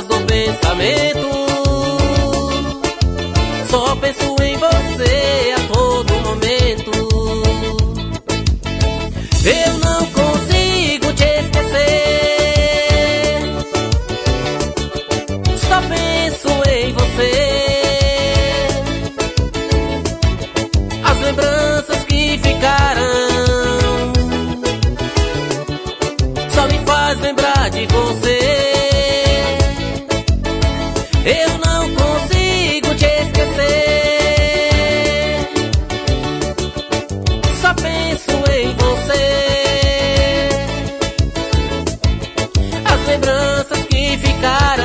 marcadas no pensamento. Só penso em você a todo momento. Eu não consigo te esquecer. Só penso em você. As lembranças que ficarão só me faz lembrar de você. Eu não consigo te esquecer. Só penso em você. As lembranças que ficarão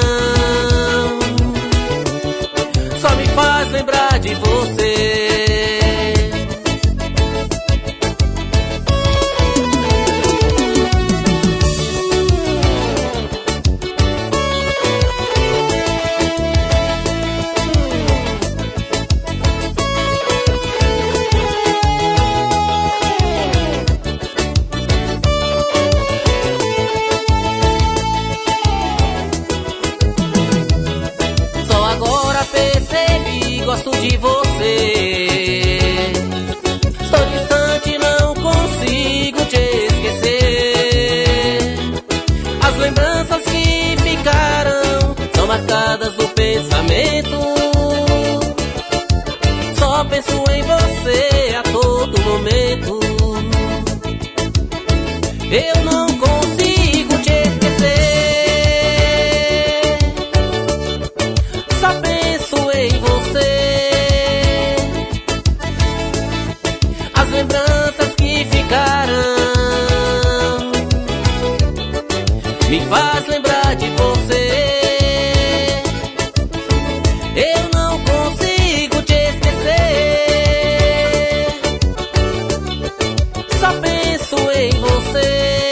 só me faz lembrar de você. Gosto de você. Estou distante, não consigo te esquecer. As lembranças que ficaram são marcadas no pensamento. Só penso em você a todo momento. Eu não consigo te esquecer. Só penso em você. As lembranças que ficarão me faz lembrar de você. Eu não consigo te esquecer. Só penso em você.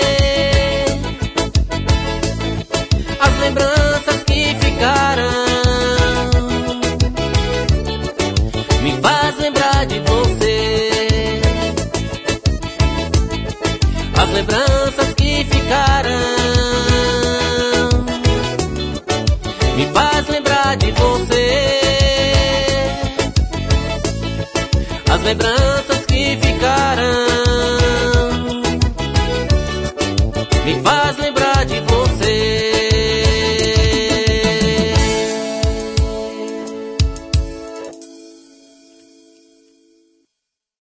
As lembranças que ficarão me faz lembrar de você. As lembranças que ficarão me faz lembrar de você. As lembranças que ficarão me faz